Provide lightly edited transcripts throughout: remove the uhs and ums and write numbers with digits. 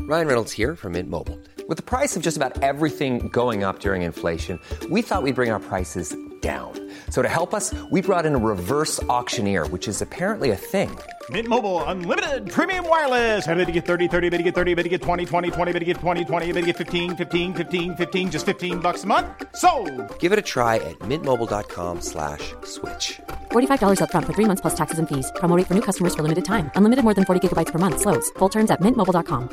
Ryan Reynolds here from Mint Mobile. With the price of just about everything going up during inflation, we thought we'd bring our prices down. So to help us, we brought in a reverse auctioneer, which is apparently a thing. Mint Mobile Unlimited Premium Wireless. How to get 30, 30, bit to get 30, bit to get 20, 20, 20, bit to get 20, 20, bit to get 15, 15, 15, 15, just $15 a month? Sold! Give it a try at mintmobile.com/switch. $45 up front for 3 months plus taxes and fees. Promo rate for new customers for limited time. Unlimited more than 40 gigabytes per month. Slows full terms at mintmobile.com.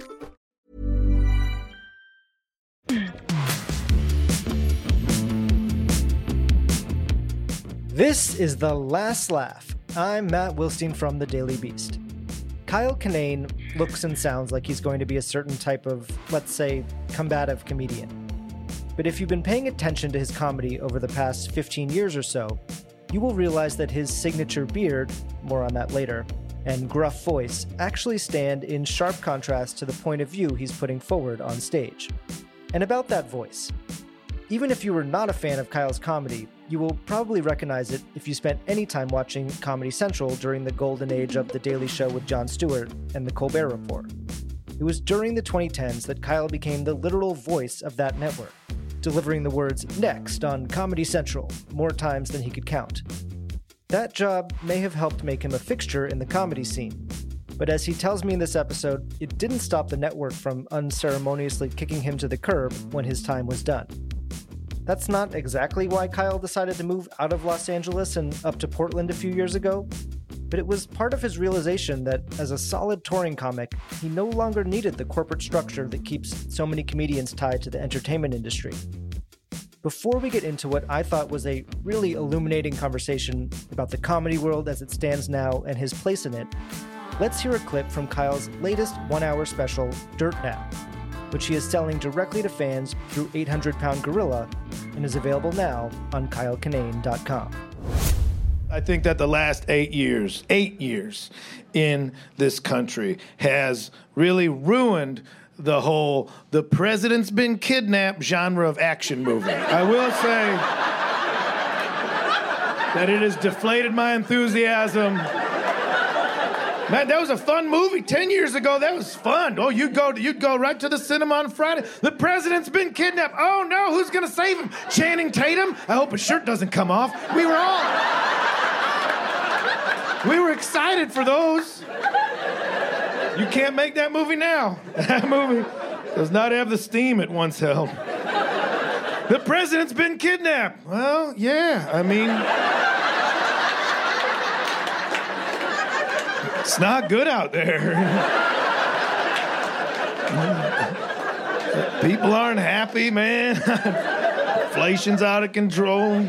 This is The Last Laugh. I'm Matt Wilstein from The Daily Beast. Kyle Kinane looks and sounds like he's going to be a certain type of, let's say, combative comedian. But if you've been paying attention to his comedy over the past 15 years or so, you will realize that his signature beard, more on that later, and gruff voice actually stand in sharp contrast to the point of view he's putting forward on stage. And about that voice, even if you were not a fan of Kyle's comedy, you will probably recognize it if you spent any time watching Comedy Central during the golden age of The Daily Show with Jon Stewart and The Colbert Report. It was during the 2010s that Kyle became the literal voice of that network, delivering the words "next" on Comedy Central more times than he could count. That job may have helped make him a fixture in the comedy scene, but as he tells me in this episode, it didn't stop the network from unceremoniously kicking him to the curb when his time was done. That's not exactly why Kyle decided to move out of Los Angeles and up to Portland a few years ago, but it was part of his realization that as a solid touring comic, he no longer needed the corporate structure that keeps so many comedians tied to the entertainment industry. Before we get into what I thought was a really illuminating conversation about the comedy world as it stands now and his place in it, let's hear a clip from Kyle's latest one-hour special, Dirt Nap, which he is selling directly to fans through 800 Pound Gorilla and is available now on kylekinane.com. I think that the last 8 years in this country has really ruined the whole "the president's been kidnapped" genre of action movie. I will say that it has deflated my enthusiasm. Man, that was a fun movie 10 years ago. That was fun. Oh, you'd go right to the cinema on Friday. The president's been kidnapped. Oh no, who's gonna save him? Channing Tatum? I hope his shirt doesn't come off. We were excited for those. You can't make that movie now. That movie does not have the steam it once held. The president's been kidnapped. Well, yeah, I mean, it's not good out there. People aren't happy, man. Inflation's out of control.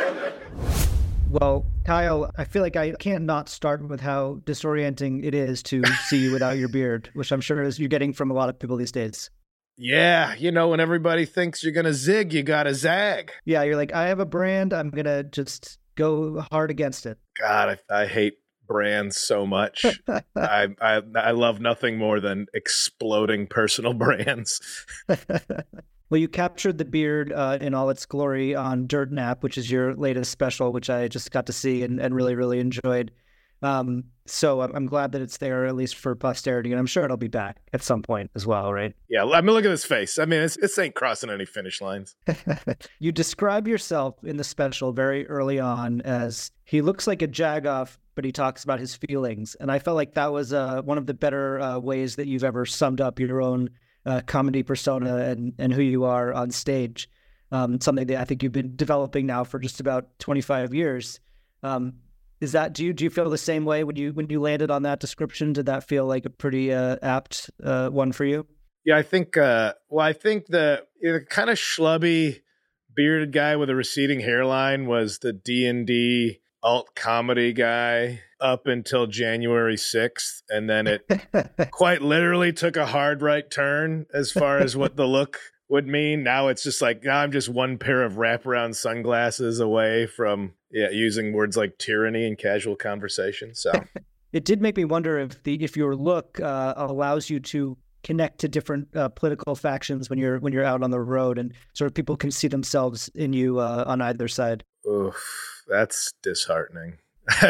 Well, Kyle, I feel like I can't not start with how disorienting it is to see you without your beard, which I'm sure is you're getting from a lot of people these days. Yeah, you know, when everybody thinks you're going to zig, you got to zag. Yeah, you're like, I have a brand, I'm going to just go hard against it. God, I hate brands so much. I love nothing more than exploding personal brands. Well, you captured the beard in all its glory on Dirt Nap, which is your latest special, which I just got to see and really, really enjoyed. So I'm glad that it's there, at least for posterity, and I'm sure it'll be back at some point as well, right? Yeah, I mean, look at his face. I mean, this ain't crossing any finish lines. You describe yourself in the special very early on as he looks like a jagoff, but he talks about his feelings. And I felt like that was one of the better ways that you've ever summed up your own comedy persona and who you are on stage. Something that I think you've been developing now for just about 25 years. Is that, do you feel the same way when you landed on that description? Did that feel like a pretty apt one for you? Yeah, I think the kind of schlubby bearded guy with a receding hairline was the D&D alt comedy guy up until January 6th. And then it quite literally took a hard right turn as far as what the look would mean. Now it's just like, now I'm just one pair of wraparound sunglasses away from using words like tyranny in casual conversation. So it did make me wonder if your look allows you to connect to different political factions when you're out on the road, and sort of people can see themselves in you on either side. Oof, that's disheartening.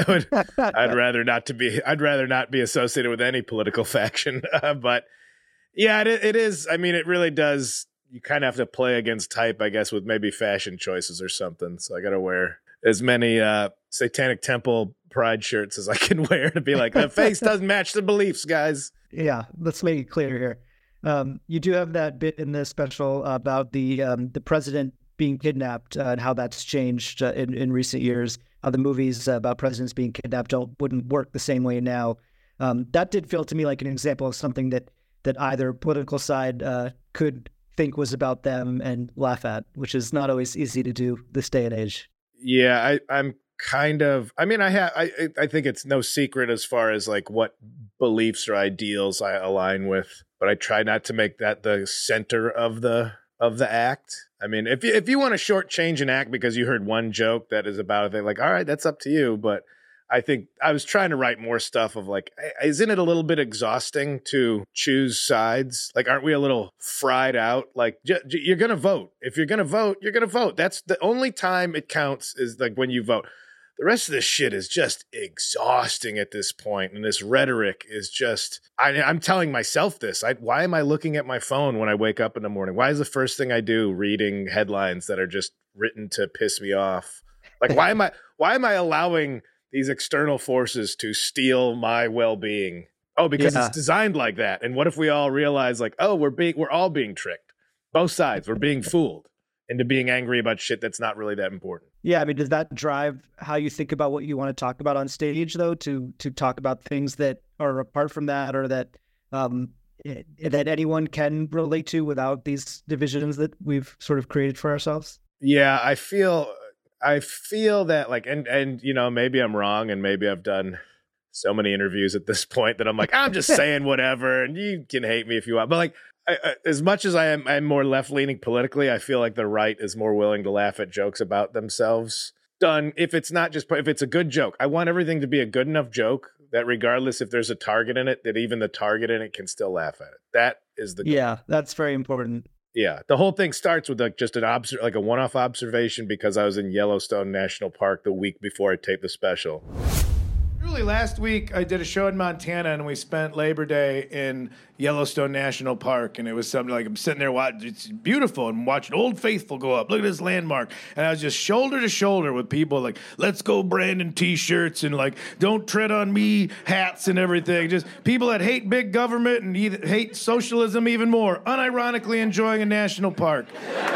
I'd rather not be associated with any political faction. But Yeah, it is. I mean, it really does. You kind of have to play against type, I guess, with maybe fashion choices or something. So I got to wear as many Satanic Temple pride shirts as I can wear to be like, the face doesn't match the beliefs, guys. Yeah, let's make it clear here. You do have that bit in the special about the president being kidnapped and how that's changed in recent years. How the movies about presidents being kidnapped wouldn't work the same way now. That did feel to me like an example of something that either political side could think was about them and laugh at, which is not always easy to do this day and age. Yeah, I'm kind of. I mean, I think it's no secret as far as like what beliefs or ideals I align with, but I try not to make that the center of the act. I mean, if you want to shortchange an act because you heard one joke that is about it, like, all right, that's up to you. But I think I was trying to write more stuff of like, isn't it a little bit exhausting to choose sides? Like, aren't we a little fried out? Like, you're going to vote. If you're going to vote, you're going to vote. That's the only time it counts is like when you vote. The rest of this shit is just exhausting at this point, and this rhetoric is just. I'm telling myself this. Why am I looking at my phone when I wake up in the morning? Why is the first thing I do reading headlines that are just written to piss me off? Like, why am I allowing these external forces to steal my well-being? Oh, because it's designed like that. And what if we all realize, like, oh, we're all being tricked. Both sides, we're being fooled into being angry about shit that's not really that important. Yeah, I mean, does that drive how you think about what you want to talk about on stage, though, to talk about things that are apart from that or that that anyone can relate to without these divisions that we've sort of created for ourselves? Yeah, I feel that like, and you know, maybe I'm wrong, and maybe I've done so many interviews at this point that I'm like, I'm just saying whatever, and you can hate me if you want. But like, as much as I'm more left leaning politically, I feel like the right is more willing to laugh at jokes about themselves. If it's a good joke, I want everything to be a good enough joke that regardless if there's a target in it, that even the target in it can still laugh at it. That is the goal. Yeah, that's very important. Yeah, the whole thing starts with like just a one-off observation because I was in Yellowstone National Park the week before I taped the special. Really, last week I did a show in Montana and we spent Labor Day in Yellowstone National Park, and it was something like I'm sitting there watching, it's beautiful, and watching Old Faithful go up. Look at this landmark, and I was just shoulder to shoulder with people like "Let's Go Brandon" T-shirts and like "Don't Tread on Me" hats and everything. Just people that hate big government and hate socialism even more, unironically enjoying a national park.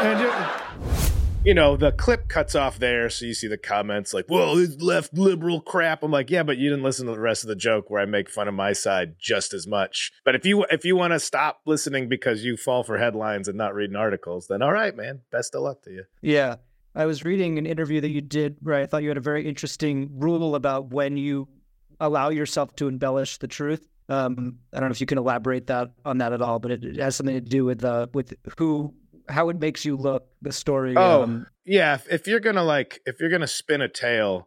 You know, the clip cuts off there, so you see the comments like, "Well, it's left liberal crap." I'm like, yeah, but you didn't listen to the rest of the joke where I make fun of my side just as much. But if you want to stop listening because you fall for headlines and not reading articles, then all right, man, best of luck to you. Yeah. I was reading an interview that you did where I thought you had a very interesting rule about when you allow yourself to embellish the truth. I don't know if you can elaborate on that at all, but it has something to do with how it makes you look, the story. Yeah. If you're gonna spin a tale,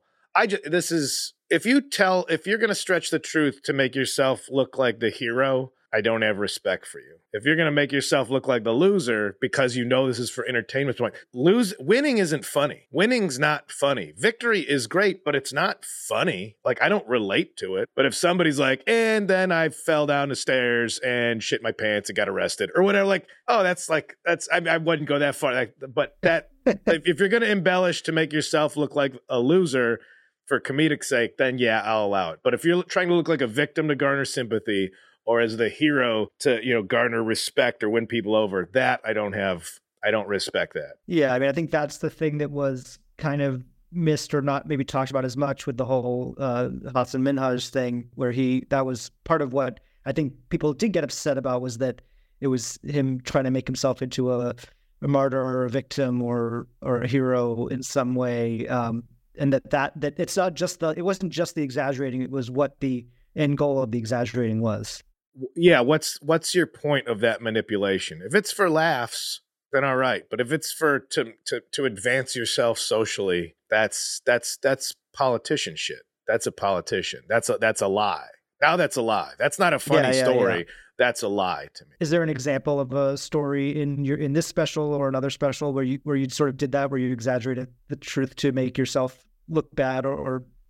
if you're gonna stretch the truth to make yourself look like the hero, I don't have respect for you. If you're gonna make yourself look like the loser because you know this is for entertainment point, winning isn't funny. Winning's not funny. Victory is great, but it's not funny. Like, I don't relate to it. But if somebody's like, and then I fell down the stairs and shit my pants and got arrested or whatever, like, oh, I wouldn't go that far. But that if you're gonna embellish to make yourself look like a loser for comedic sake, then yeah, I'll allow it. But if you're trying to look like a victim to garner sympathy, or as the hero to, you know, garner respect or win people over, that I don't respect that. Yeah, I mean, I think that's the thing that was kind of missed or not maybe talked about as much with the whole Hasan Minhaj thing, where that was part of what I think people did get upset about, was that it was him trying to make himself into a martyr or a victim or a hero in some way. And that it's not just it wasn't just the exaggerating, it was what the end goal of the exaggerating was. Yeah, what's your point of that manipulation? If it's for laughs, then all right. But if it's to advance yourself socially, that's politician shit. That's a politician. That's a lie. Now that's a lie. That's not a funny story. Yeah. That's a lie to me. Is there an example of a story in this special or another special where you sort of did that, where you exaggerated the truth to make yourself look bad or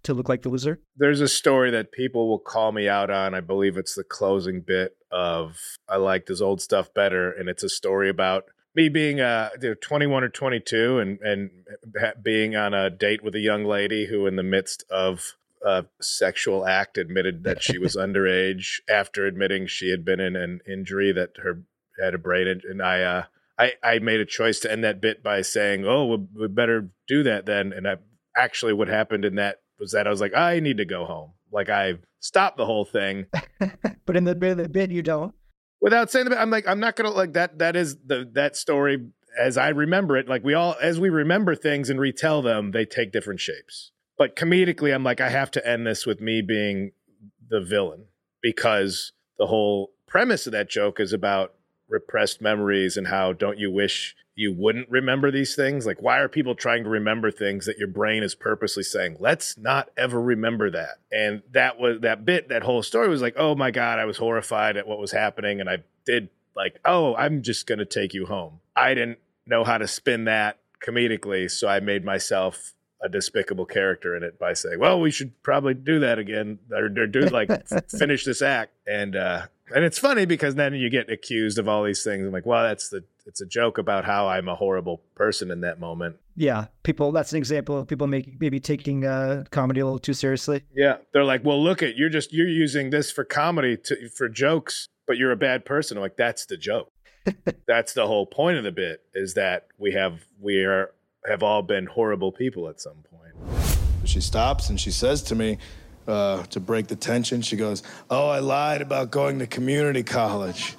to look like the loser? There's a story that people will call me out on. I believe it's the closing bit of I Like This Old Stuff Better. And it's a story about me being 21 or 22 and being on a date with a young lady who in the midst of a sexual act admitted that she was underage after admitting she had been in an injury that her had a brain. And I made a choice to end that bit by saying, oh, we better do that then. And actually what happened in that was that I was like, I need to go home. Like I stopped the whole thing. But in the bit you don't. Without saying that, I'm like, I'm not going to like that. That is that story as I remember it. Like as we remember things and retell them, they take different shapes. But comedically, I'm like, I have to end this with me being the villain because the whole premise of that joke is about repressed memories and how don't you wish you wouldn't remember these things? Like, why are people trying to remember things that your brain is purposely saying, let's not ever remember that? And that whole story was like, oh my God, I was horrified at what was happening. And I did like, oh, I'm just going to take you home. I didn't know how to spin that comedically. So I made myself a despicable character in it by saying, well, we should probably do that again or do like finish this act. And it's funny because then you get accused of all these things. I'm like, well, it's a joke about how I'm a horrible person in that moment. Yeah. That's an example of people maybe taking comedy a little too seriously. Yeah. They're like, well, look you're using this for comedy for jokes, but you're a bad person. I'm like, that's the joke. That's the whole point of the bit is that we have all been horrible people at some point. She stops and she says to me, to break the tension, she goes, oh, I lied about going to community college.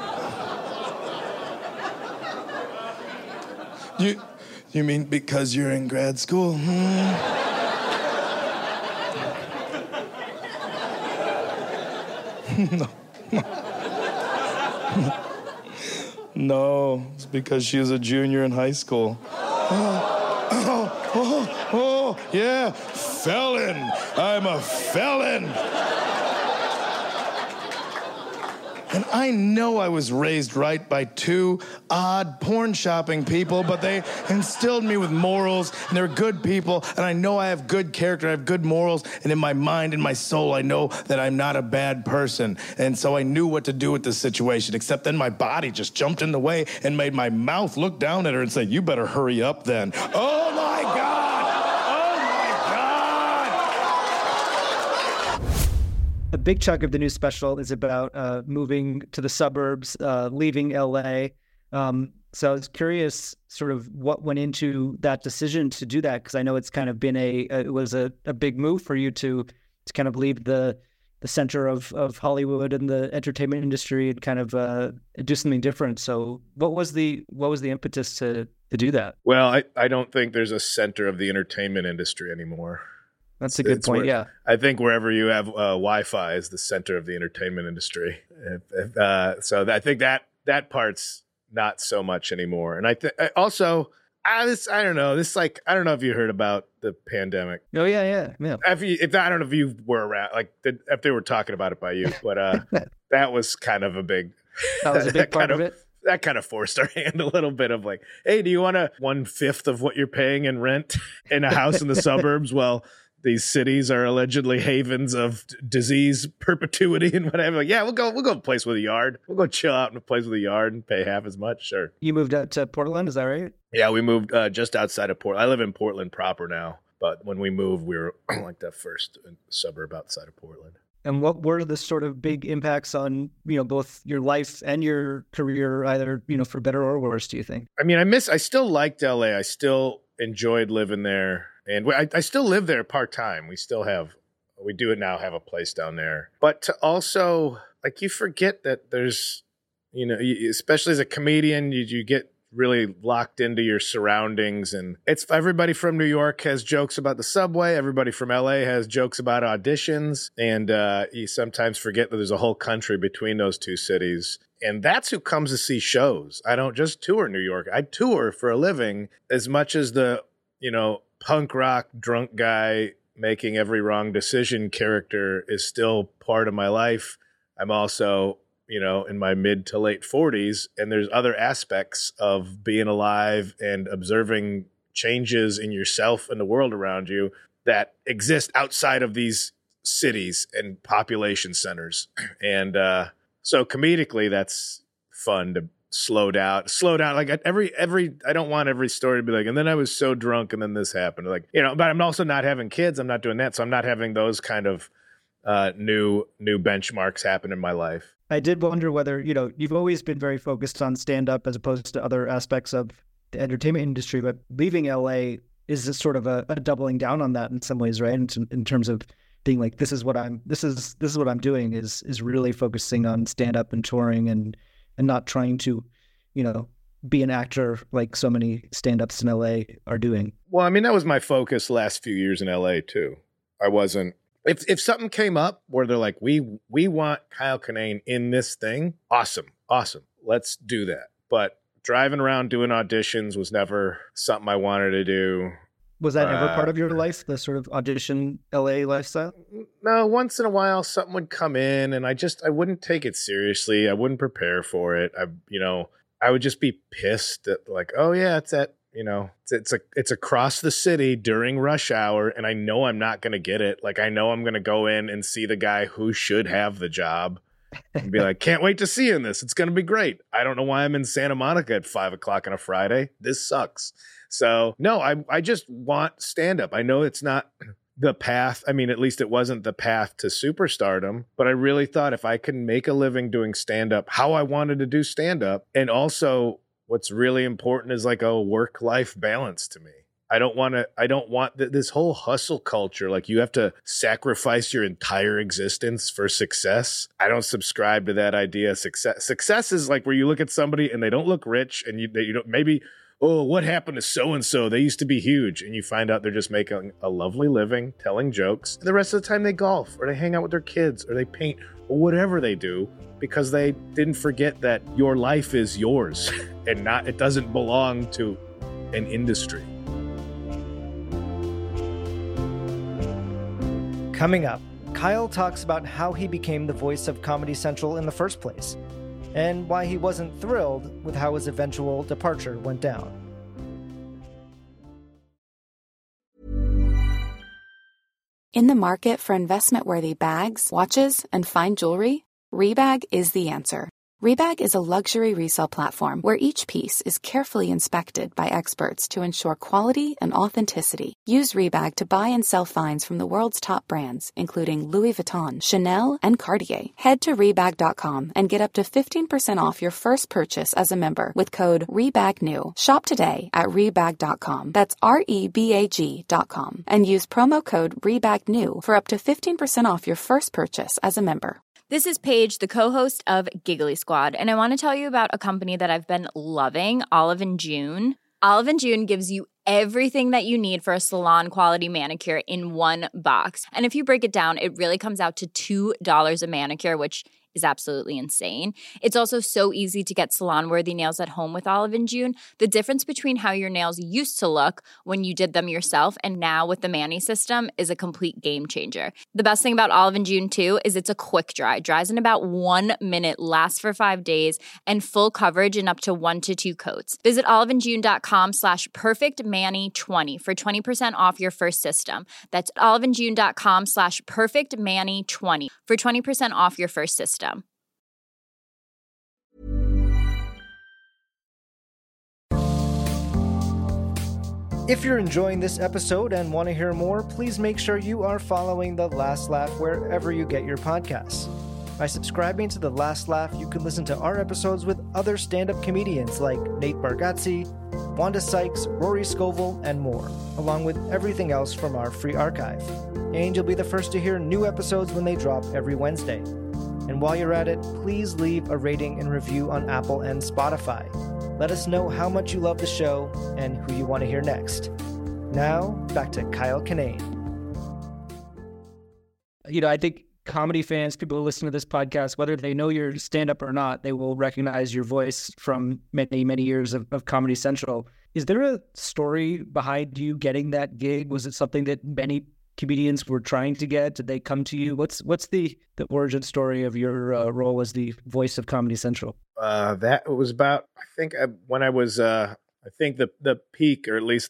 You mean because you're in grad school? No, it's because she was a junior in high school. Yeah, felon. I'm a felon. And I know I was raised right by two odd porn shopping people, but they instilled me with morals, and they're good people, and I know I have good character, I have good morals, and in my mind, in my soul, I know that I'm not a bad person. And so I knew what to do with this situation, except then my body just jumped in the way and made my mouth look down at her and say, you better hurry up then. Oh my God! A big chunk of the new special is about moving to the suburbs, leaving LA. So I was curious sort of what went into that decision to do that, because I know it's kind of been it was a big move for you to kind of leave the center of Hollywood and the entertainment industry and kind of do something different. So what was the impetus to do that? Well, I don't think there's a center of the entertainment industry anymore. That's a good point, yeah. I think wherever you have Wi-Fi is the center of the entertainment industry. So I think that part's not so much anymore. And I don't know. I don't know if you heard about the pandemic. Oh, yeah. I don't know if you were around, like if they were talking about it by you, but that was kind of a big... That was a big part of it? That kind of forced our hand a little bit of like, hey, do you want 1/5 of what you're paying in rent in a house in the suburbs? Well... These cities are allegedly havens of disease perpetuity and whatever. Like, yeah, we'll go to a place with a yard. We'll go chill out in a place with a yard and pay half as much. Sure. You moved out to Portland, is that right? Yeah, we moved just outside of Portland. I live in Portland proper now, but when we moved, we were like the first suburb outside of Portland. And what were the sort of big impacts on, both your life and your career, either, for better or worse, do you think? I mean, I still liked LA. I still enjoyed living there. And I still live there part-time. We do now have a place down there. But to also, like, you forget that there's, especially as a comedian, you get really locked into your surroundings. And it's everybody from New York has jokes about the subway. Everybody from LA has jokes about auditions. And you sometimes forget that there's a whole country between those two cities. And that's who comes to see shows. I don't just tour New York. I tour for a living as much as the, punk rock drunk guy making every wrong decision character is still part of my life. I'm also, in my mid to late 40s, and there's other aspects of being alive and observing changes in yourself and the world around you that exist outside of these cities and population centers. And so comedically, that's fun to slow down. Like I don't want every story to be like, and then I was so drunk and then this happened. Like, but I'm also not having kids. I'm not doing that. So I'm not having those kind of new benchmarks happen in my life. I did wonder whether, you've always been very focused on stand-up as opposed to other aspects of the entertainment industry, but leaving LA is this sort of a doubling down on that in some ways, right? In terms of being like, this is what I'm doing is really focusing on stand-up and touring and not trying to, be an actor like so many stand-ups in LA are doing. Well, I mean, that was my focus last few years in LA too. I wasn't, if something came up where they're like, we want Kyle Kinane in this thing, awesome. Let's do that. But driving around doing auditions was never something I wanted to do. Was that ever part of your life, the sort of audition LA lifestyle? No, once in a while something would come in and I wouldn't take it seriously. I wouldn't prepare for it. I would just be pissed that like, oh yeah, it's at, it's across the city during rush hour and I know I'm not going to get it. Like I know I'm going to go in and see the guy who should have the job and be like, can't wait to see you in this. It's going to be great. I don't know why I'm in Santa Monica at 5:00 on a Friday. This sucks. So no, I just want stand-up. I know it's not the path. I mean, at least it wasn't the path to superstardom, but I really thought if I could make a living doing stand-up, how I wanted to do stand-up. And also what's really important is like a work-life balance to me. I don't want this whole hustle culture. Like you have to sacrifice your entire existence for success. I don't subscribe to that idea. Success is like where you look at somebody and they don't look rich and you don't maybe, oh, what happened to so-and-so? They used to be huge. And you find out they're just making a lovely living, telling jokes. And the rest of the time they golf or they hang out with their kids or they paint or whatever they do because they didn't forget that your life is yours and it doesn't belong to an industry. Coming up, Kyle talks about how he became the voice of Comedy Central in the first place, and why he wasn't thrilled with how his eventual departure went down. In the market for investment-worthy bags, watches, and fine jewelry, Rebag is the answer. Rebag is a luxury resale platform where each piece is carefully inspected by experts to ensure quality and authenticity. Use Rebag to buy and sell finds from the world's top brands, including Louis Vuitton, Chanel, and Cartier. Head to Rebag.com and get up to 15% off your first purchase as a member with code REBAGNEW. Shop today at Rebag.com. That's REBAG.com. And use promo code REBAGNEW for up to 15% off your first purchase as a member. This is Paige, the co-host of Giggly Squad, and I want to tell you about a company that I've been loving, Olive & June. Olive & June gives you everything that you need for a salon-quality manicure in one box. And if you break it down, it really comes out to $2 a manicure, which is absolutely insane. It's also so easy to get salon-worthy nails at home with Olive & June. The difference between how your nails used to look when you did them yourself and now with the Mani system is a complete game changer. The best thing about Olive & June, too, is it's a quick dry. Dries in about 1 minute, lasts for 5 days, and full coverage in up to 1 to 2 coats. Visit oliveandjune.com/perfectmani20 for 20% off your first system. That's oliveandjune.com/perfectmani20 for 20% off your first system. If you're enjoying this episode and want to hear more, please make sure you are following The Last Laugh wherever you get your podcasts. By subscribing to The Last Laugh, you can listen to our episodes with other stand-up comedians like Nate Bargatze, Wanda Sykes, Rory Scovel, and more, along with everything else from our free archive. And you'll be the first to hear new episodes when they drop every Wednesday. And while you're at it, please leave a rating and review on Apple and Spotify. Let us know how much you love the show and who you want to hear next. Now, back to Kyle Kinane. I think comedy fans, people who listen to this podcast, whether they know your stand-up or not, they will recognize your voice from many, many years of Comedy Central. Is there a story behind you getting that gig? Was it something that many comedians were trying to get? Did they come to you? What's the origin story of your role as the voice of Comedy Central? That was about, I think when I was, I think the peak, or at least the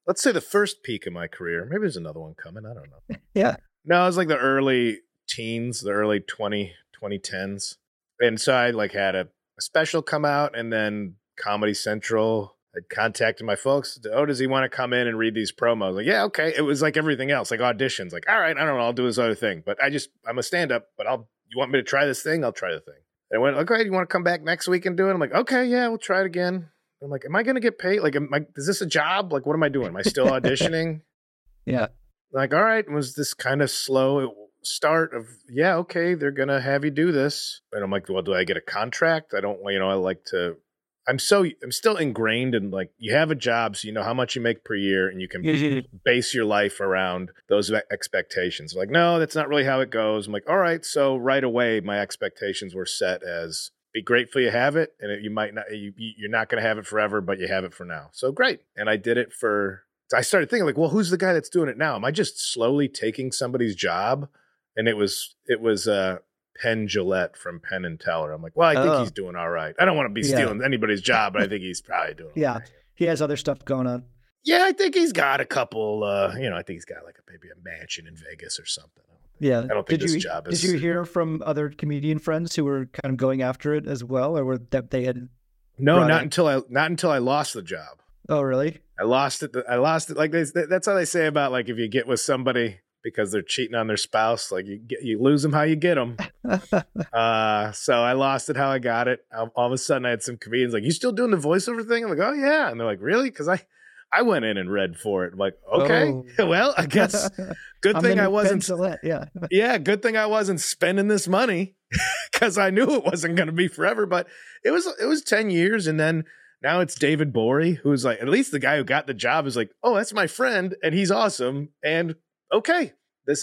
let's say the first peak of my career. Maybe there's another one coming. I don't know. Yeah. No, it was like the early teens, the early 2010s. And so I like had a special come out, and then Comedy Central had contacted my folks. Oh, does he want to come in and read these promos? Like, yeah, okay. It was like everything else, like auditions. Like, all right, I don't know, I'll do this other thing. But I'm a stand-up, but you want me to try this thing? I'll try the thing. And I went, okay, you want to come back next week and do it? I'm like, okay, yeah, we'll try it again. I'm like, am I going to get paid? Like, is this a job? Like, what am I doing? Am I still auditioning? Yeah. Like, all right, it was this kind of slow start of, yeah, okay, they're going to have you do this. And I'm like, well, do I get a contract? I don't, I like to, I'm still ingrained in, like, you have a job, so you know how much you make per year, and you can base your life around those expectations. Like, no, that's not really how it goes. I'm like, all right, so right away, my expectations were set as, be grateful you have it, and you might not, you're not going to have it forever, but you have it for now. So great. And I did it I started thinking, like, well, who's the guy that's doing it now? Am I just slowly taking somebody's job? And it was Penn Jillette from Penn and Teller. I'm like, well, I think he's doing all right. I don't want to be stealing anybody's job, but I think he's probably doing all right. He has other stuff going on. Yeah, I think he's got a couple, I think he's got like maybe a mansion in Vegas or something. Yeah. I don't think this job is. Did you hear from other comedian friends who were kind of going after it as well, or that they had? No, not until I lost the job. Oh, really? I lost it. Like that's how they say about, like, if you get with somebody because they're cheating on their spouse, like you lose them how you get them. So I lost it how I got it. All of a sudden I had some comedians like, you still doing the voiceover thing? I'm like, oh yeah. And they're like, really? Because I went in and read for it. I'm like, okay, well, I guess good thing I wasn't. Yeah, good thing I wasn't spending this money because I knew it wasn't going to be forever. But it was 10 years, and then now it's David Bory, who's like, at least the guy who got the job is like, oh, that's my friend, and he's awesome. And okay,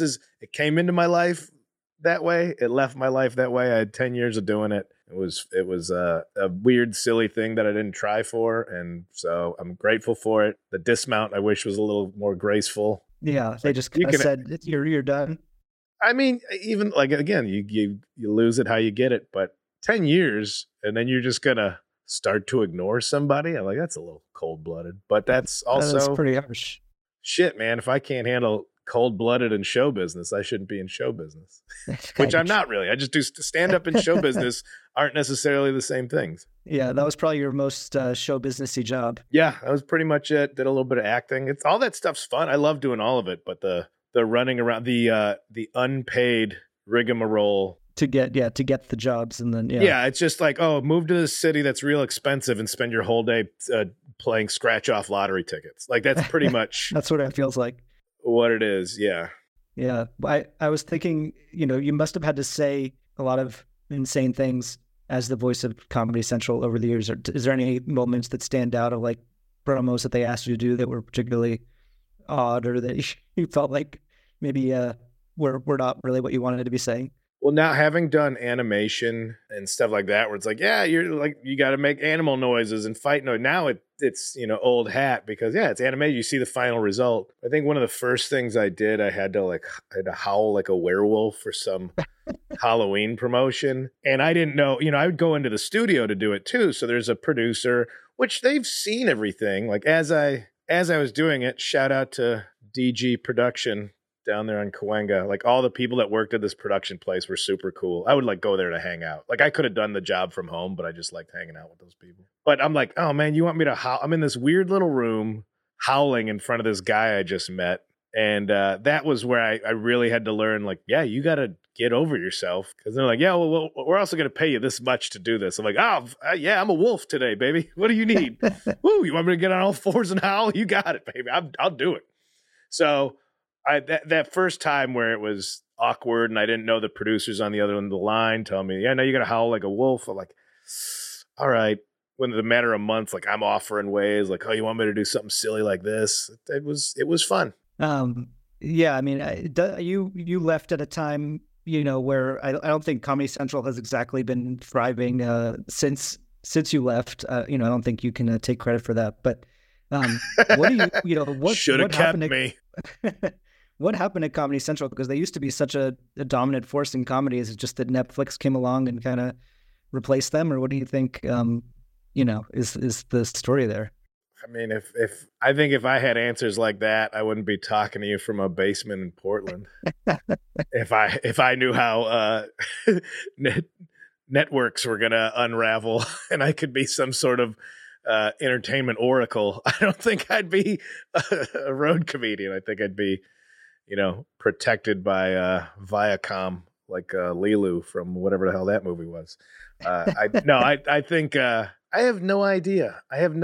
it came into my life that way. It left my life that way. I had 10 years of doing it. It was a weird, silly thing that I didn't try for, and so I'm grateful for it. The dismount I wish was a little more graceful. Yeah, they just said you're done. I mean, even like, again, you lose it how you get it, but 10 years and then you're just gonna start to ignore somebody. I'm like, that's a little cold-blooded, but that's also pretty harsh. Shit, man. If I can't handle cold-blooded in show business, I shouldn't be in show business, which I'm not really. I just do stand-up and show business aren't necessarily the same things. Yeah, that was probably your most show businessy job. Yeah, that was pretty much it. Did a little bit of acting. It's all that stuff's fun. I love doing all of it, but the running around, the unpaid rigmarole to get the jobs, and then it's just like, oh, move to this city that's real expensive and spend your whole day playing scratch-off lottery tickets. Like, that's pretty much that's what it feels like. What it is, yeah. Yeah, I was thinking, you must have had to say a lot of insane things as the voice of Comedy Central over the years. Is there any moments that stand out of, like, promos that they asked you to do that were particularly odd, or that you felt like maybe were not really what you wanted to be saying? Well, now having done animation and stuff like that, where it's like, yeah, you're like, you got to make animal noises and fight noise. Now it's old hat, because it's animated. You see the final result. I think one of the first things I did, I had to howl like a werewolf for some Halloween promotion, and I didn't know. I would go into the studio to do it too. So there's a producer, which they've seen everything. Like as I was doing it, shout out to DG Production down there on Cahuenga. Like, all the people that worked at this production place were super cool. I would like go there to hang out. Like, I could have done the job from home, but I just liked hanging out with those people. But I'm like, oh man, you want me to howl? I'm in this weird little room howling in front of this guy I just met. And that was where I really had to learn, like, yeah, you got to get over yourself. Because they're like, yeah, well, we're also going to pay you this much to do this. I'm like, yeah, I'm a wolf today, baby. What do you need? Woo, you want me to get on all fours and howl? You got it, baby. I'll do it. So that first time where it was awkward and I didn't know the producers on the other end of the line telling me, yeah, no, you got to howl like a wolf. I'm like, all right. When the matter of months, like, I'm offering ways, like, oh, you want me to do something silly like this? It was fun. Yeah, I mean, you left at a time, where I don't think Comedy Central has exactly been thriving since you left. I don't think you can take credit for that. But what do what should have kept me? What happened at Comedy Central? Because they used to be such a dominant force in comedy. Is it just that Netflix came along and kind of replaced them, or what do you think? Is the story there? I mean, if I had answers like that, I wouldn't be talking to you from a basement in Portland. if I knew how networks were gonna unravel, and I could be some sort of entertainment oracle, I don't think I'd be a road comedian. I think I'd be, protected by Viacom, like Lilu from whatever the hell that movie was. I think. I have no idea.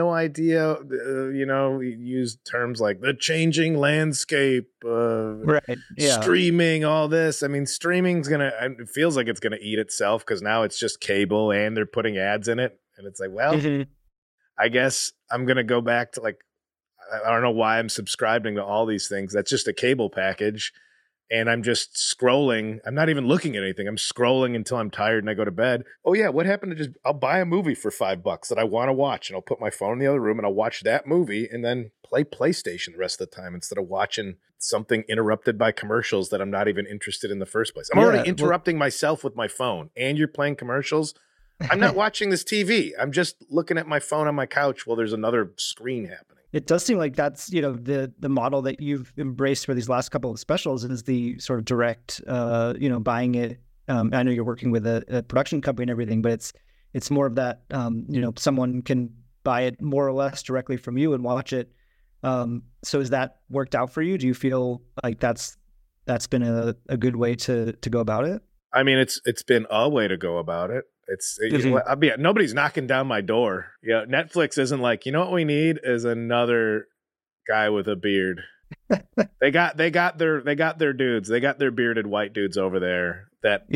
We use terms like the changing landscape, right? Yeah. Streaming, all this. I mean, streaming's it feels like it's gonna eat itself because now it's just cable and they're putting ads in it, and it's like, well, I guess I'm gonna go back to I don't know why I'm subscribing to all these things. That's just a cable package. And I'm just scrolling. I'm not even looking at anything. I'm scrolling until I'm tired and I go to bed. Oh yeah, what happened to I'll buy a movie for $5 that I want to watch, and I'll put my phone in the other room and I'll watch that movie and then play PlayStation the rest of the time instead of watching something interrupted by commercials that I'm not even interested in the first place. I'm already interrupting myself with my phone, and you're playing commercials. I'm not watching this TV. I'm just looking at my phone on my couch while there's another screen happening. It does seem like that's, the model that you've embraced for these last couple of specials is the sort of direct, buying it. I know you're working with a production company and everything, but it's more of that, someone can buy it more or less directly from you and watch it. So is that worked out for you? Do you feel like that's been a good way to go about it? I mean, it's been a way to go about it. Nobody's knocking down my door. Netflix isn't like, what we need is another guy with a beard. They got their dudes. They got their bearded white dudes over there that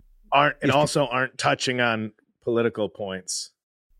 aren't touching on political points.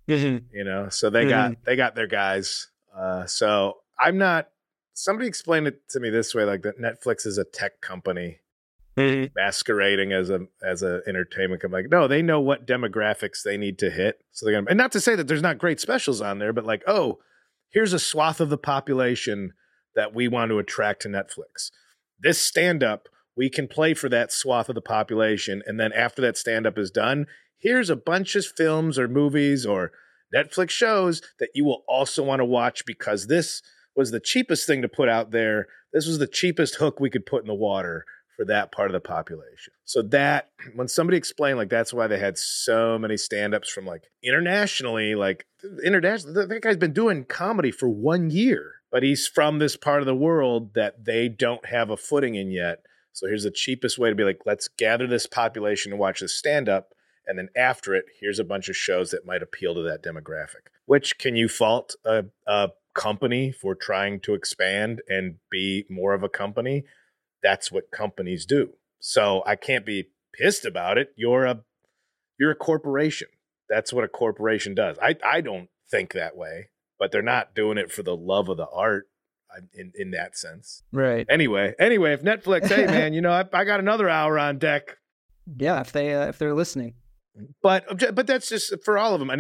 So they got their guys. So I'm not. Somebody explained it to me this way, like that Netflix is a tech company. Masquerading as a entertainment company. Like, no, they know what demographics they need to hit. So they're gonna, and not to say that there's not great specials on there, but like, oh, here's a swath of the population that we want to attract to Netflix. This stand-up, we can play for that swath of the population, and then after that stand-up is done, here's a bunch of films or movies or Netflix shows that you will also want to watch because this was the cheapest thing to put out there. This was the cheapest hook we could put in the water for that part of the population. So that, when somebody explained, like, that's why they had so many stand-ups from, like, internationally, that guy's been doing comedy for 1 year, but he's from this part of the world that they don't have a footing in yet. So here's the cheapest way to be like, let's gather this population and watch this stand-up, and then after it, here's a bunch of shows that might appeal to that demographic. Which, can you fault a company for trying to expand and be more of a company? That's what companies do. So I can't be pissed about it. You're a corporation. That's what a corporation does. I don't think that way, but they're not doing it for the love of the art in that sense. Right. Anyway, if Netflix, hey man, I got another hour on deck. Yeah, if they're listening. But that's just for all of them. And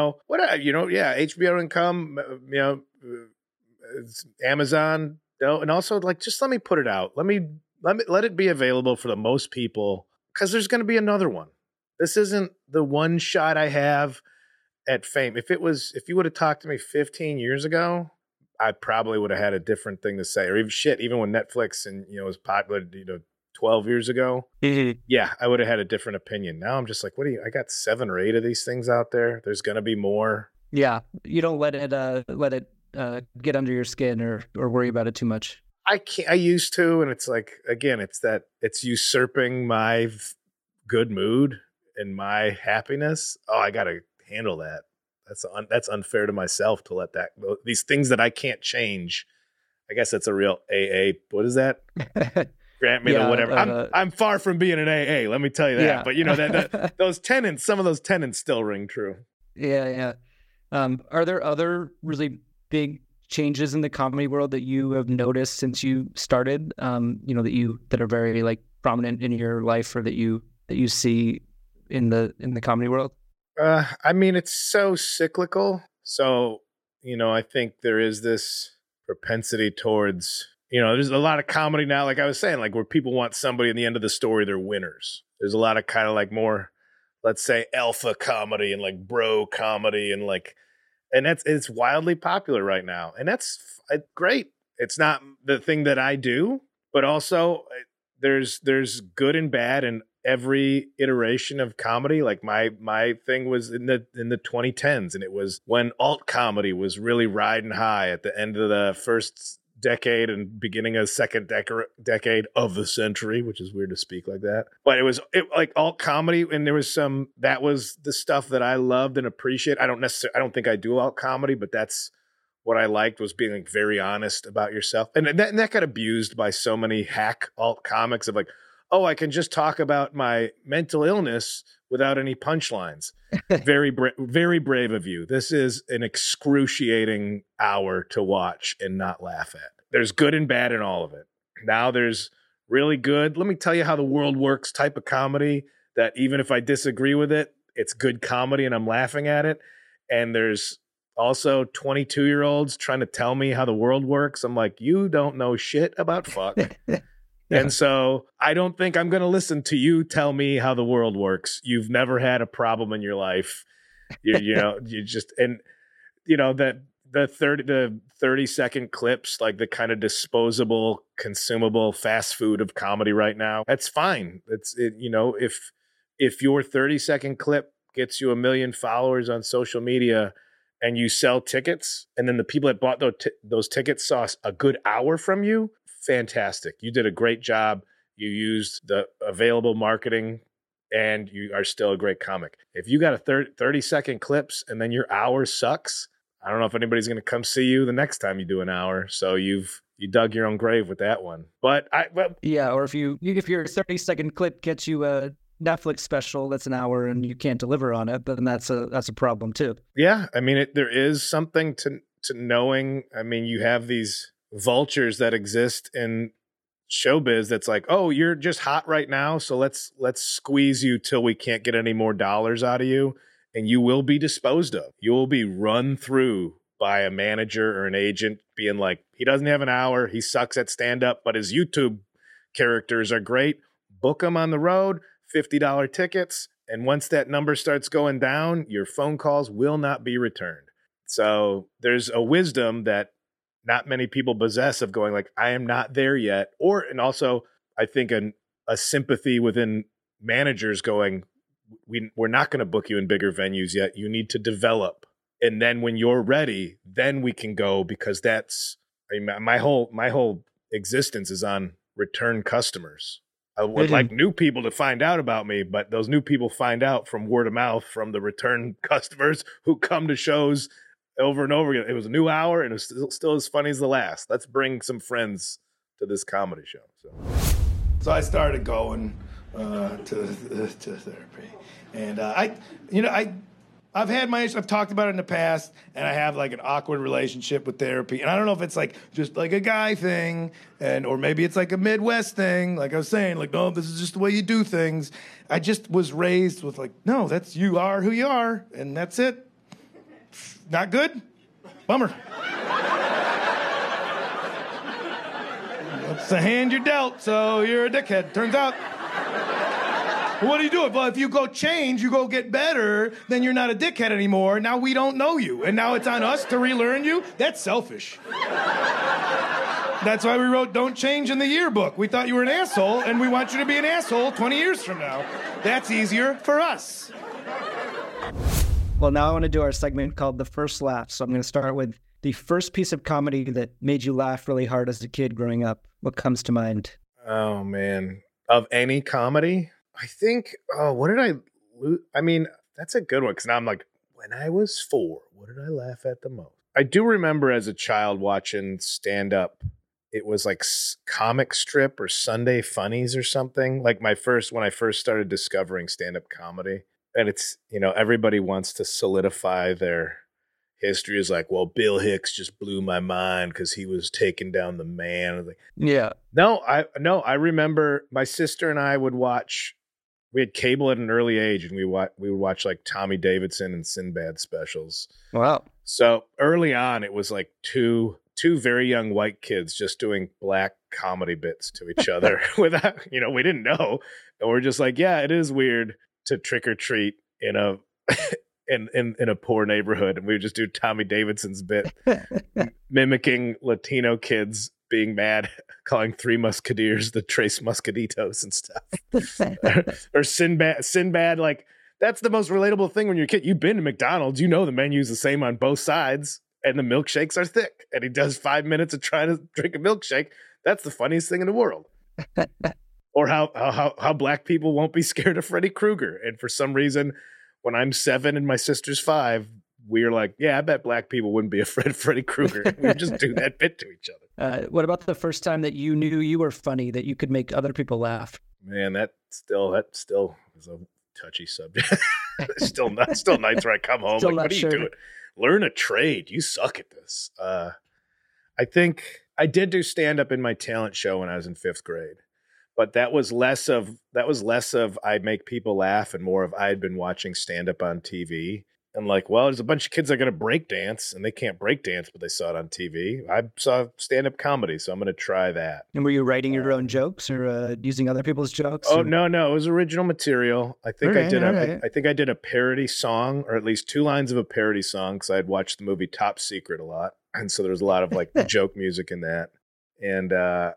HBO Income, Amazon. No, and also, like, just let me put it out. Let it be available for the most people, because there's going to be another one. This isn't the one shot I have at fame. If you would have talked to me 15 years ago, I probably would have had a different thing to say. Or even when Netflix and was popular, 12 years ago. Mm-hmm. Yeah, I would have had a different opinion. Now I'm just like, I got 7 or 8 of these things out there. There's going to be more. Yeah, you don't let it get under your skin or worry about it too much. I used to, and it's like, again, it's usurping my good mood and my happiness. Oh, I got to handle that. That's unfair to myself to let these things that I can't change. I guess that's a real AA. What is that? Grant me the whatever. I'm far from being an AA. Let me tell you that. Yeah. But those tenets, some of those tenets still ring true. Yeah. Are there other really big changes in the comedy world that you have noticed since you started? That are very, like, prominent in your life, or that you see in the comedy world? I mean, it's so cyclical. So, I think there is this propensity towards, there's a lot of comedy now, like I was saying, like, where people want somebody in the end of the story, they're winners. There's a lot of kind of like more, let's say, alpha comedy and like bro comedy and like And it's wildly popular right now. And that's great. It's not the thing that I do, but also there's good and bad in every iteration of comedy. Like my thing was in the 2010s, and it was when alt comedy was really riding high at the end of the first decade and beginning of the second decade of the century, which is weird to speak like that. But it was like alt comedy, and there was that was the stuff that I loved and appreciate. I don't think I do alt comedy, but that's what I liked, was being like very honest about yourself. And that got abused by so many hack alt comics of like, oh, I can just talk about my mental illness without any punchlines. Very brave of you. This is an excruciating hour to watch and not laugh at. There's good and bad in all of it. Now there's really good, let me tell you how the world works type of comedy that even if I disagree with it, it's good comedy and I'm laughing at it. And there's also 22-year-olds trying to tell me how the world works. I'm like, you don't know shit about fuck. Yeah. And so I don't think I'm going to listen to you tell me how the world works. You've never had a problem in your life. You just, and you know, that the 30-second clips, like the kind of disposable, consumable fast food of comedy right now, that's fine. If your 30-second clip gets you 1 million followers on social media and you sell tickets, and then the people that bought those tickets saw a good hour from you, fantastic. You did a great job. You used the available marketing, and you are still a great comic. If you got a 30-second clips and then your hour sucks, I don't know if anybody's going to come see you the next time you do an hour. So you dug your own grave with that one. Or if your 30-second clip gets you a Netflix special that's an hour and you can't deliver on it, then that's a problem too. Yeah, I mean, there is something to knowing. I mean, you have these vultures that exist in showbiz that's like, oh, you're just hot right now, so let's squeeze you till we can't get any more dollars out of you, and you will be disposed of. You will be run through by a manager or an agent being like, he doesn't have an hour, he sucks at stand-up, but his YouTube characters are great. Book him on the road, $50 tickets, and once that number starts going down, your phone calls will not be returned. So there's a wisdom that not many people possess of going like, I am not there yet. And also I think a sympathy within managers going, we're not going to book you in bigger venues yet. You need to develop. And then when you're ready, then we can go, because my whole existence is on return customers. I would like new people to find out about me, but those new people find out from word of mouth from the return customers who come to shows over and over again. It was a new hour, and it was still as funny as the last. Let's bring some friends to this comedy show. So I started going to therapy, and I've had my issues. I've talked about it in the past, and I have like an awkward relationship with therapy. And I don't know if it's like just like a guy thing, or maybe it's like a Midwest thing. Like I was saying, like, no, this is just the way you do things. I just was raised with like, no, you are who you are, and that's it. Not good? Bummer. That's the hand you're dealt, so you're a dickhead, turns out. Well, what do you do? Well, if you go change, you go get better, then you're not a dickhead anymore. Now we don't know you, and now it's on us to relearn you? That's selfish. That's why we wrote Don't Change in the yearbook. We thought you were an asshole, and we want you to be an asshole 20 years from now. That's easier for us. Well, now I want to do our segment called The First Laugh. So I'm going to start with the first piece of comedy that made you laugh really hard as a kid growing up. What comes to mind? Oh, man. Of any comedy? I think, what did I lose? I mean, that's a good one, because now I'm like, when I was 4, what did I laugh at the most? I do remember as a child watching stand-up. It was like comic strip or Sunday Funnies or something. Like when I first started discovering stand-up comedy. And it's, everybody wants to solidify their history as like, well, Bill Hicks just blew my mind because he was taking down the man. Like, yeah. No, I remember my sister and I would watch. We had cable at an early age, and we would watch like Tommy Davidson and Sinbad specials. Wow. So early on, it was like two very young white kids just doing black comedy bits to each other without, we didn't know. And we're just like, yeah, it is weird to trick or treat in in a poor neighborhood, and we would just do Tommy Davidson's bit, mimicking Latino kids being mad, calling Three Musketeers the Tres Muscaditos and stuff. Or Sinbad, like, that's the most relatable thing when you're a kid. You've been to McDonald's, you know the menu's the same on both sides, and the milkshakes are thick, and he does 5 minutes of trying to drink a milkshake. That's the funniest thing in the world. Or how black people won't be scared of Freddy Krueger. And for some reason, when I'm 7 and my sister's 5, we're like, yeah, I bet black people wouldn't be afraid of Freddy Krueger. We just do that bit to each other. What about the first time that you knew you were funny, that you could make other people laugh? Man, that still is a touchy subject. still nights where I come home, like, what are you doing? Learn a trade. You suck at this. I think I did do stand-up in my talent show when I was in 5th grade. But that was less of I make people laugh and more of I had been watching stand-up on TV. And like, well, there's a bunch of kids that are going to break dance, and they can't break dance, but they saw it on TV. I saw stand-up comedy, so I'm going to try that. And were you writing your own jokes or using other people's jokes? Oh, no. It was original material. I think I did a parody song, or at least 2 lines of a parody song, because I had watched the movie Top Secret a lot. And so there was a lot of like joke music in that. And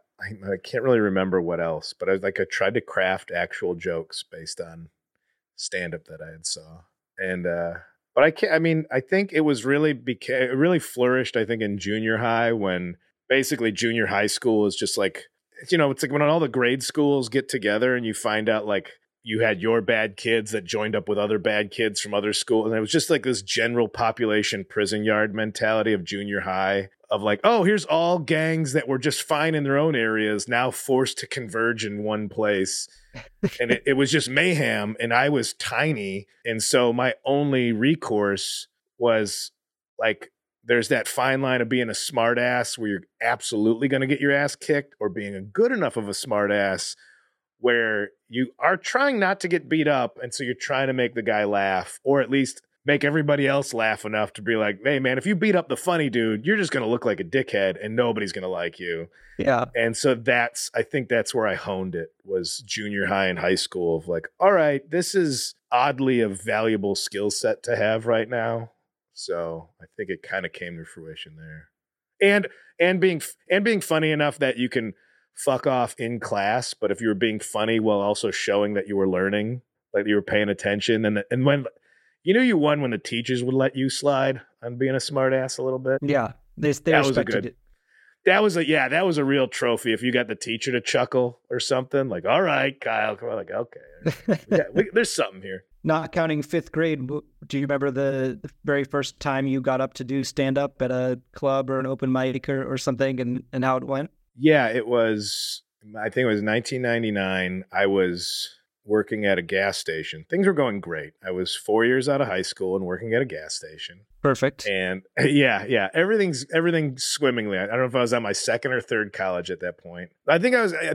I can't really remember what else, but I tried to craft actual jokes based on stand-up that I had saw. And but I think it was it really flourished, I think, in junior high, when basically junior high school is just like, it's like when all the grade schools get together and you find out like you had your bad kids that joined up with other bad kids from other schools. And it was just like this general population prison yard mentality of junior high, of like, oh, here's all gangs that were just fine in their own areas now forced to converge in one place. And it was just mayhem. And I was tiny. And so my only recourse was like, there's that fine line of being a smart ass where you're absolutely going to get your ass kicked, or being a good enough of a smart ass where you are trying not to get beat up. And so you're trying to make the guy laugh, or at least make everybody else laugh enough to be like, hey, man, if you beat up the funny dude, you're just going to look like a dickhead and nobody's going to like you. Yeah. And so I think that's where I honed it, was junior high and high school, of like, all right, this is oddly a valuable skill set to have right now. So I think it kind of came to fruition there. And being funny enough that you can fuck off in class, but if you were being funny while also showing that you were learning, like you were paying attention, and when you won when the teachers would let you slide on being a smart ass a little bit. Yeah. They respected it. That was a real trophy. If you got the teacher to chuckle or something, like, all right, Kyle, come on, like, okay, there's something here. Not counting 5th grade, do you remember the very first time you got up to do stand-up at a club or an open mic or something, and how it went? Yeah, I think it was 1999. I was working at a gas station. Things were going great. I was 4 years out of high school and working at a gas station. Perfect. And yeah, everything's swimmingly. I don't know if I was at my 2nd or 3rd college at that point. I think I was at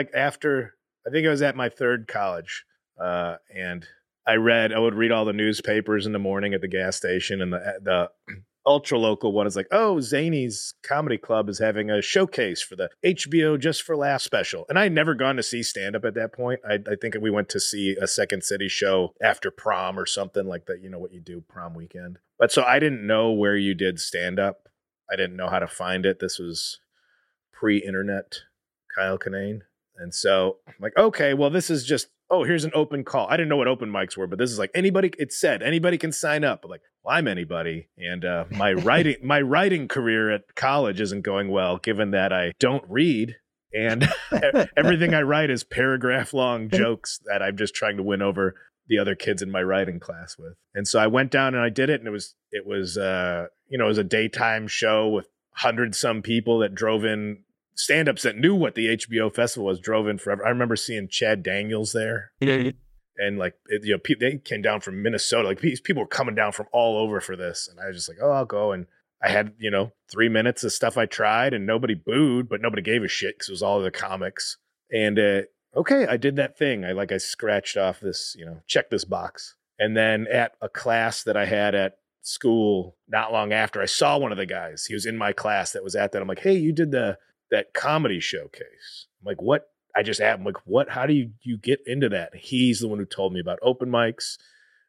my 3rd college. And I would read all the newspapers in the morning at the gas station, and the ultra local one is like, oh, Zany's Comedy Club is having a showcase for the HBO Just for Laughs special. And I had never gone to see stand-up at that point. I think we went to see a Second City show after prom or something like that. You know what you do prom weekend. But so I didn't know where you did stand-up. I didn't know how to find it. This was pre-internet Kyle Kinane. And so I'm like, okay, well, this is just, here's an open call. I didn't know what open mics were, but this is like anybody can sign up. I'm like, well, I'm anybody. And my writing career at college isn't going well, given that I don't read. And everything I write is paragraph long jokes that I'm just trying to win over the other kids in my writing class with. And so I went down and I did it. And it was a daytime show with 100-some people that drove in. Stand-ups that knew what the HBO festival was drove in forever. I remember seeing Chad Daniels there. Yeah. And like, they came down from Minnesota. Like, people were coming down from all over for this. And I was just like, I'll go. And I had, 3 minutes of stuff I tried, and nobody booed, but nobody gave a shit because it was all the comics. And okay, I did that thing. I scratched off this, check this box. And then at a class that I had at school not long after, I saw one of the guys. He was in my class that was at that. I'm like, hey, you did that comedy showcase. I'm like, what? I just asked him, like, what? How do you get into that? And he's the one who told me about open mics.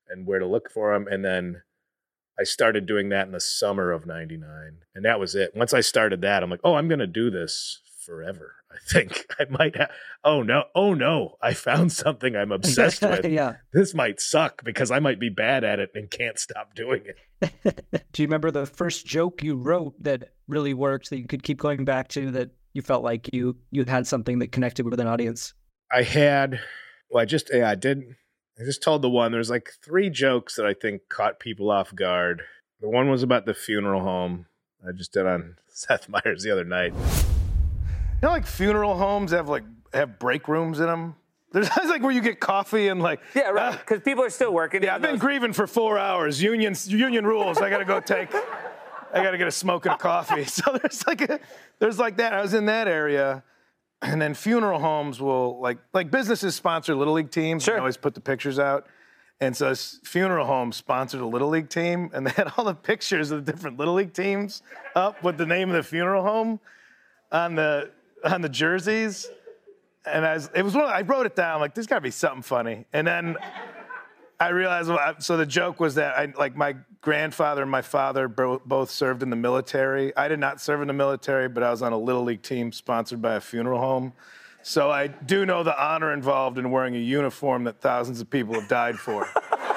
and where to look for them. And then I started doing that in the summer of 99. And that was it. Once I started that, I'm like, oh, I'm going to do this forever. I think I might have. Oh, no. I found something I'm obsessed with. Yeah. This might suck because I might be bad at it and can't stop doing it. Do you remember the first joke you wrote that really worked, that you could keep going back to, that you felt like you had something that connected with an audience? I just told the one. There's like 3 jokes that I think caught people off guard. The one was about the funeral home. I just did on Seth Meyers the other night. You know, like funeral homes have break rooms in them. There's like where you get coffee and like. Yeah, right. Because people are still working. Yeah, I've been grieving for 4 hours. Union rules. I got to get a smoke and a coffee. So there's like that. I was in that area. And then funeral homes will like businesses sponsor Little League teams. Sure. And always put the pictures out. And so this funeral home sponsored a Little League team, and they had all the pictures of the different Little League teams up with the name of the funeral home on the jerseys. And I wrote it down, like, there's got to be something funny. And then I realized, so the joke was that my grandfather and my father both served in the military. I did not serve in the military, but I was on a Little League team sponsored by a funeral home. So I do know the honor involved in wearing a uniform that thousands of people have died for.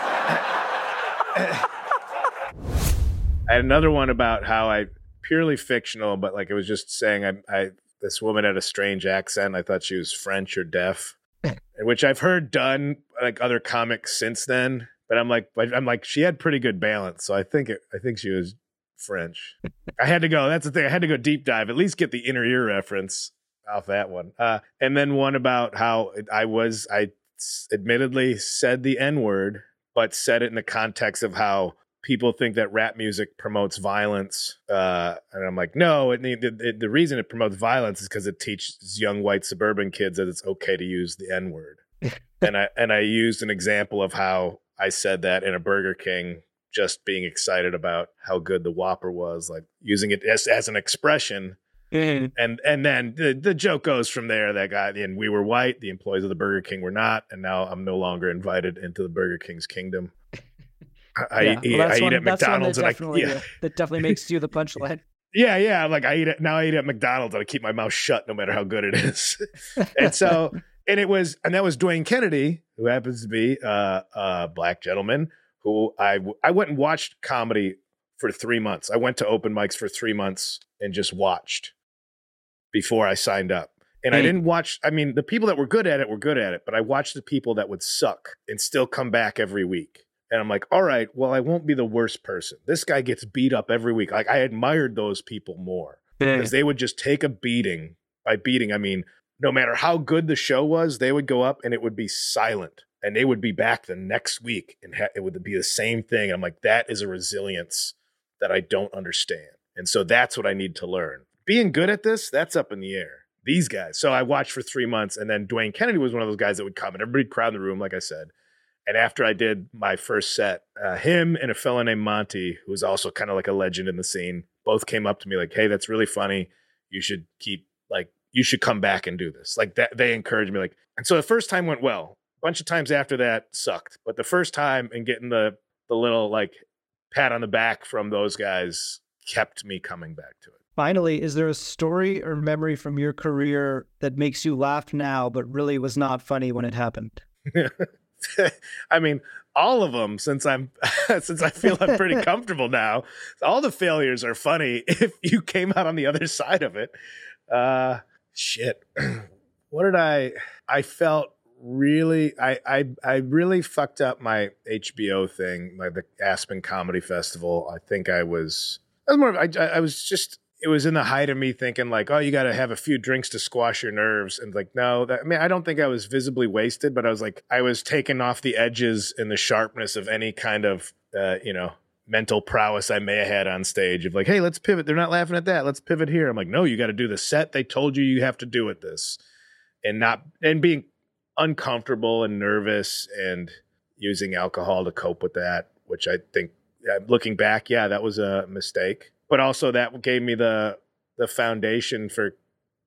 I had another one about how purely fictional, but like it was just saying this woman had a strange accent. I thought she was French or deaf, which I've heard done like other comics since then. But I'm like, she had pretty good balance. So I think she was French. I had to go. That's the thing. I had to go deep dive, at least get the inner ear reference off that one. And then one about how I admittedly said the N-word, but said it in the context of how people think that rap music promotes violence. And I'm like, no, the reason it promotes violence is because it teaches young white suburban kids that it's okay to use the N-word. and I used an example of how I said that in a Burger King, just being excited about how good the Whopper was, like using it as an expression. Mm-hmm. And then the joke goes from there. That guy, and we were white, the employees of the Burger King were not, and now I'm no longer invited into the Burger King's kingdom. I eat at McDonald's, that definitely makes you the punchline. Yeah. Like I eat at McDonald's, and I keep my mouth shut no matter how good it is. And so, and that was Dwayne Kennedy, who happens to be a black gentleman who I went and watched comedy for 3 months. I went to open mics for 3 months and just watched before I signed up. And I didn't watch, the people that were good at it, but I watched the people that would suck and still come back every week. And I'm like, all right, well, I won't be the worst person. This guy gets beat up every week. Like, I admired those people more because they would just take a beating. By beating, I mean, no matter how good the show was, they would go up and it would be silent. And they would be back the next week and it would be the same thing. I'm like, that is a resilience that I don't understand. And so that's what I need to learn. Being good at this, that's up in the air. These guys. So I watched for 3 months, and then Dwayne Kennedy was one of those guys that would come and everybody'd crowd in the room, like I said. And after I did my first set, him and a fellow named Monty, who was also kind of like a legend in the scene, both came up to me like, hey, that's really funny. You should you should come back and do this. Like that, they encouraged me. And so the first time went well. A bunch of times after that sucked. But the first time and getting the little like pat on the back from those guys kept me coming back to it. Finally, is there a story or memory from your career that makes you laugh now, but really was not funny when it happened? I mean, all of them, since I feel I'm pretty comfortable now. All the failures are funny if you came out on the other side of it. Shit. What did I felt really, I really fucked up my HBO thing, the Aspen Comedy Festival. I think I was just, it was in the height of me thinking like, oh, you got to have a few drinks to squash your nerves. And like, no, I don't think I was visibly wasted, but I was taken off the edges and the sharpness of any kind of, mental prowess I may have had on stage of like, hey, let's pivot. They're not laughing at that. Let's pivot here. I'm like, no, you got to do the set they told you have to do with this, and being uncomfortable and nervous and using alcohol to cope with that, which I think, looking back, that was a mistake. But also that gave me the foundation for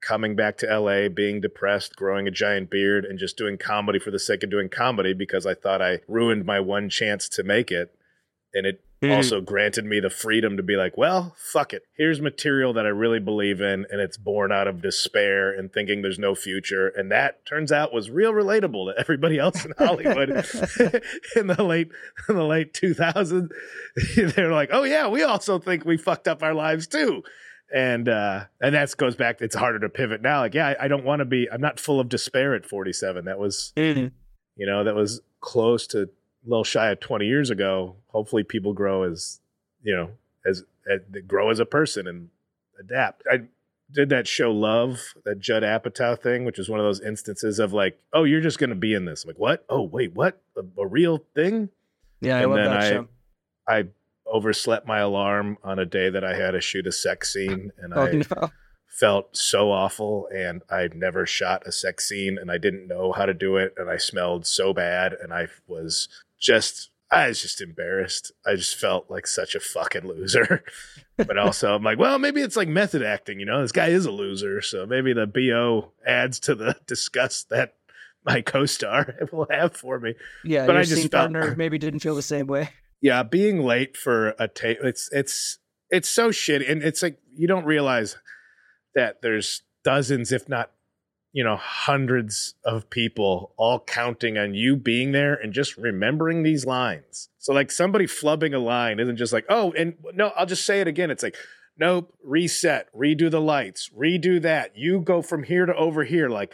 coming back to LA, being depressed, growing a giant beard, and just doing comedy for the sake of doing comedy because I thought I ruined my one chance to make it. And it also granted me the freedom to be like, well, fuck it. Here's material that I really believe in, and it's born out of despair and thinking there's no future. And that turns out was real relatable to everybody else in Hollywood in the late 2000s. They're like, oh yeah, we also think we fucked up our lives too. And that goes back. It's harder to pivot now. Like, yeah, I don't want to be. I'm not full of despair at 47. That was, that was close to a little shy of 20 years ago. Hopefully, people grow as grow as a person and adapt. I did that show Love, that Judd Apatow thing, which is one of those instances of like, oh, you're just going to be in this. I'm like, what? Oh, wait, what? A real thing? Yeah, I love that show. I overslept my alarm on a day that I had to shoot a sex scene, and I felt so awful, and I'd never shot a sex scene, and I didn't know how to do it, and I smelled so bad, and I was just embarrassed. I just felt like such a fucking loser. But also I'm like, well, maybe it's like method acting, this guy is a loser, so maybe the BO adds to the disgust that my co-star will have for me. Yeah, but your I just scene partner maybe didn't feel the same way. Yeah, being late for a tape, it's so shitty. And it's like, you don't realize that there's dozens, if not, hundreds of people all counting on you being there and just remembering these lines. So like somebody flubbing a line isn't just like, oh, and no, I'll just say it again. It's like, nope, reset, redo the lights, redo that. You go from here to over here. Like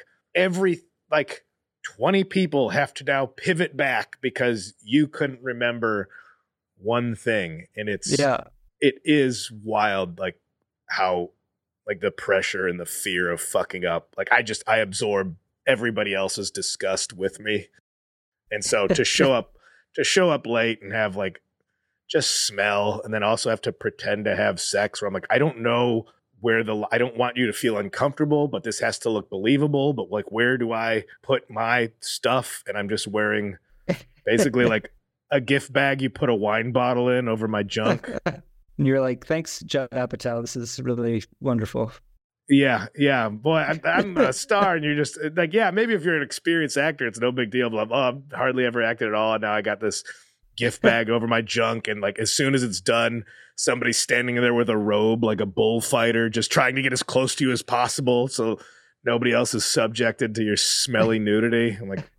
20 people have to now pivot back because you couldn't remember one thing. And it is wild, like how like the pressure and the fear of fucking up. Like I absorb everybody else's disgust with me. And so to show up late and have like just smell, and then also have to pretend to have sex where I'm like, I don't know where I don't want you to feel uncomfortable, but this has to look believable. But like, where do I put my stuff? And I'm just wearing basically like a gift bag you put a wine bottle in over my junk. And you're like, thanks, Judd Apatow. This is really wonderful. Yeah. Boy, I'm a star. And you're just like, yeah, maybe if you're an experienced actor, it's no big deal. But I've hardly ever acted at all. And now I got this gift bag over my junk. And like, as soon as it's done, somebody's standing there with a robe, like a bullfighter, just trying to get as close to you as possible. So nobody else is subjected to your smelly nudity. I'm like,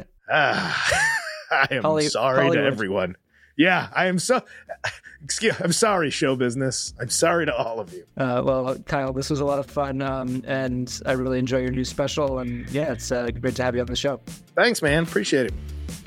I am sorry to everyone. Yeah, I'm sorry, show business. I'm sorry to all of you. Well, Kyle, this was a lot of fun, and I really enjoy your new special. And yeah, it's great to have you on the show. Thanks, man. Appreciate it.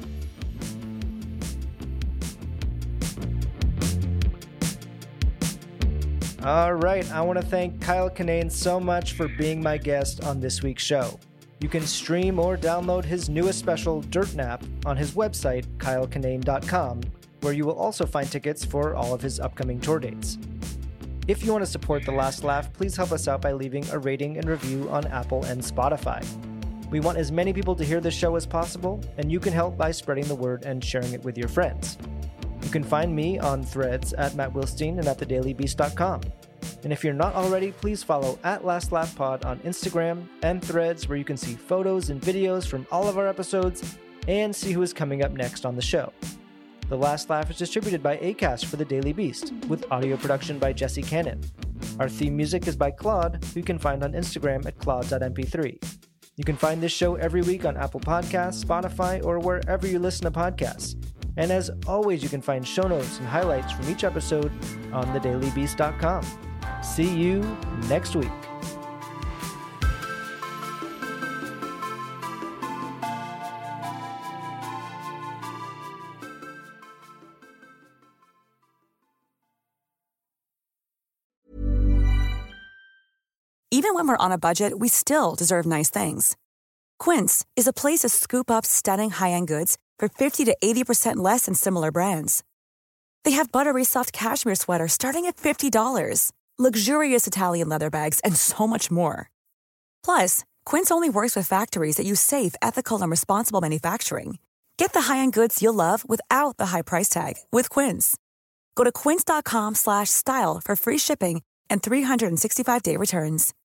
All right, I want to thank Kyle Kinane so much for being my guest on this week's show. You can stream or download his newest special, Dirt Nap, on his website, kylekinane.com, where you will also find tickets for all of his upcoming tour dates. If you want to support The Last Laugh, please help us out by leaving a rating and review on Apple and Spotify. We want as many people to hear this show as possible, and you can help by spreading the word and sharing it with your friends. You can find me on Threads at Matt Wilstein and at thedailybeast.com. And if you're not already, please follow at Last Laugh Pod on Instagram and Threads, where you can see photos and videos from all of our episodes and see who is coming up next on the show. The Last Laugh is distributed by Acast for The Daily Beast, with audio production by Jesse Cannon. Our theme music is by Claude, who you can find on Instagram at claude.mp3. You can find this show every week on Apple Podcasts, Spotify, or wherever you listen to podcasts. And as always, you can find show notes and highlights from each episode on thedailybeast.com. See you next week. Even when we're on a budget, we still deserve nice things. Quince is a place to scoop up stunning high-end goods for 50 to 80% less than similar brands. They have buttery soft cashmere sweaters starting at $50, luxurious Italian leather bags, and so much more. Plus, Quince only works with factories that use safe, ethical, and responsible manufacturing. Get the high-end goods you'll love without the high price tag with Quince. Go to quince.com/style for free shipping and 365-day returns.